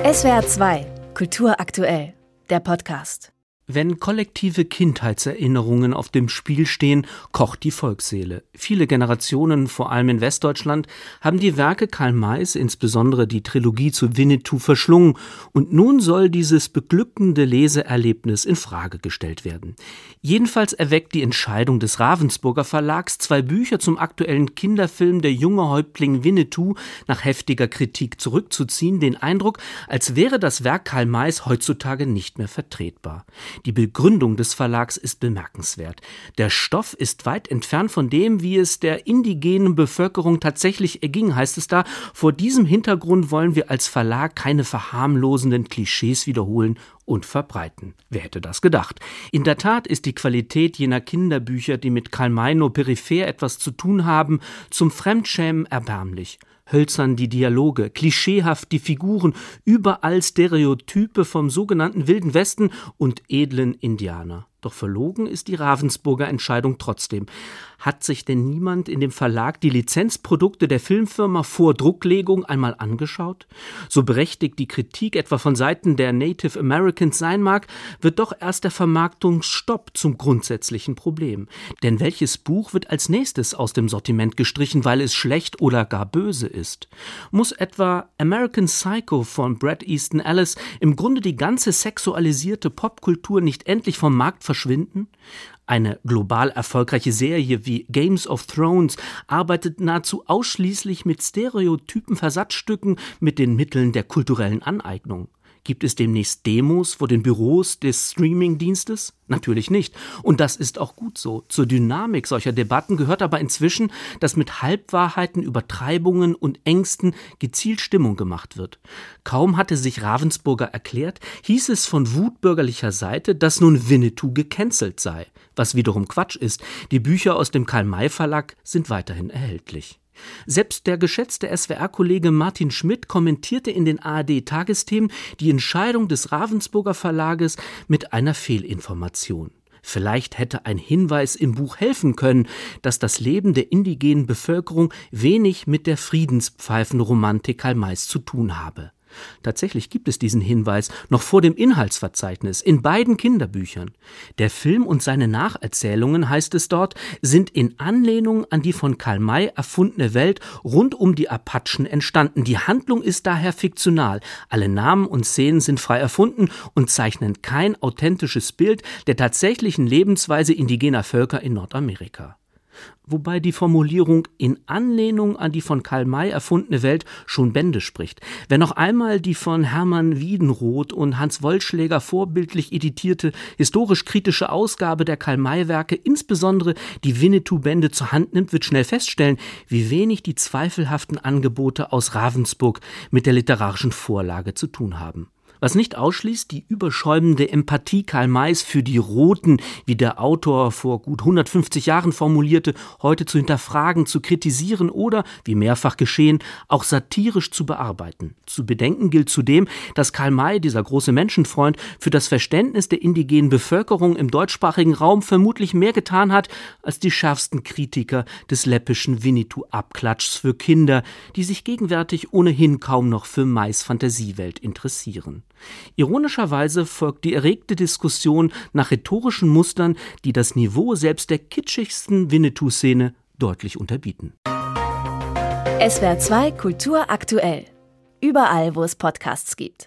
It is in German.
SWR 2, Kultur aktuell, der Podcast. Wenn kollektive Kindheitserinnerungen auf dem Spiel stehen, kocht die Volksseele. Viele Generationen, vor allem in Westdeutschland, haben die Werke Karl Mays, insbesondere die Trilogie zu Winnetou, verschlungen. Und nun soll dieses beglückende Leseerlebnis in Frage gestellt werden. Jedenfalls erweckt die Entscheidung des Ravensburger Verlags, 2 Bücher zum aktuellen Kinderfilm Der junge Häuptling Winnetou nach heftiger Kritik zurückzuziehen, den Eindruck, als wäre das Werk Karl Mays heutzutage nicht mehr vertretbar. Die Begründung des Verlags ist bemerkenswert. Der Stoff ist weit entfernt von dem, wie es der indigenen Bevölkerung tatsächlich erging, heißt es da. Vor diesem Hintergrund wollen wir als Verlag keine verharmlosenden Klischees wiederholen und verbreiten. Wer hätte das gedacht? In der Tat ist die Qualität jener Kinderbücher, die mit Karl May nur peripher etwas zu tun haben, zum Fremdschämen erbärmlich. Hölzern die Dialoge, klischeehaft die Figuren, überall Stereotype vom sogenannten Wilden Westen und edlen Indianer. Doch verlogen ist die Ravensburger Entscheidung trotzdem. Hat sich denn niemand in dem Verlag die Lizenzprodukte der Filmfirma vor Drucklegung einmal angeschaut? So berechtigt die Kritik etwa von Seiten der Native Americans sein mag, wird doch erst der Vermarktungsstopp zum grundsätzlichen Problem. Denn welches Buch wird als nächstes aus dem Sortiment gestrichen, weil es schlecht oder gar böse ist? Muss etwa American Psycho von Bret Easton Ellis im Grunde die ganze sexualisierte Popkultur nicht endlich vom Markt verschwinden? Eine global erfolgreiche Serie wie Games of Thrones arbeitet nahezu ausschließlich mit stereotypen Versatzstücken mit den Mitteln der kulturellen Aneignung. Gibt es demnächst Demos vor den Büros des Streaming-Dienstes? Natürlich nicht. Und das ist auch gut so. Zur Dynamik solcher Debatten gehört aber inzwischen, dass mit Halbwahrheiten, Übertreibungen und Ängsten gezielt Stimmung gemacht wird. Kaum hatte sich Ravensburger erklärt, hieß es von wutbürgerlicher Seite, dass nun Winnetou gecancelt sei. Was wiederum Quatsch ist. Die Bücher aus dem Karl-May-Verlag sind weiterhin erhältlich. Selbst der geschätzte SWR-Kollege Martin Schmidt kommentierte in den ARD-Tagesthemen die Entscheidung des Ravensburger Verlages mit einer Fehlinformation. Vielleicht hätte ein Hinweis im Buch helfen können, dass das Leben der indigenen Bevölkerung wenig mit der Friedenspfeifenromantik Karl Mays zu tun habe. Tatsächlich gibt es diesen Hinweis noch vor dem Inhaltsverzeichnis in beiden Kinderbüchern. Der Film und seine Nacherzählungen, heißt es dort, sind in Anlehnung an die von Karl May erfundene Welt rund um die Apachen entstanden. Die Handlung ist daher fiktional. Alle Namen und Szenen sind frei erfunden und zeichnen kein authentisches Bild der tatsächlichen Lebensweise indigener Völker in Nordamerika. Wobei die Formulierung in Anlehnung an die von Karl May erfundene Welt schon Bände spricht. Wer noch einmal die von Hermann Wiedenroth und Hans Wollschläger vorbildlich editierte, historisch-kritische Ausgabe der Karl-May-Werke, insbesondere die Winnetou-Bände, zur Hand nimmt, wird schnell feststellen, wie wenig die zweifelhaften Angebote aus Ravensburg mit der literarischen Vorlage zu tun haben. Was nicht ausschließt, die überschäumende Empathie Karl Mays für die Roten, wie der Autor vor gut 150 Jahren formulierte, heute zu hinterfragen, zu kritisieren oder, wie mehrfach geschehen, auch satirisch zu bearbeiten. Zu bedenken gilt zudem, dass Karl May, dieser große Menschenfreund, für das Verständnis der indigenen Bevölkerung im deutschsprachigen Raum vermutlich mehr getan hat, als die schärfsten Kritiker des läppischen Winnetou-Abklatschs für Kinder, die sich gegenwärtig ohnehin kaum noch für Mays Fantasiewelt interessieren. Ironischerweise folgt die erregte Diskussion nach rhetorischen Mustern, die das Niveau selbst der kitschigsten Winnetou-Szene deutlich unterbieten. SWR 2 Kultur aktuell. Überall, wo es Podcasts gibt.